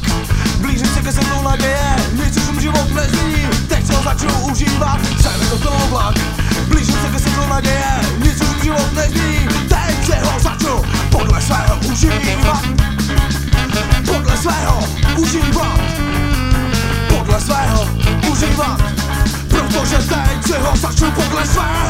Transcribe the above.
Blížím se ke světlu naděje, nic už život nezní. Teď se ho začnu užívat, jsem to plnou vlak. Blížím se ke světlu naděje, nic už život nezní. Teď se ho začnu podle svého užívat. Podle svého užívat. Podle svého užívat. Protože teď se ho začnu podle svého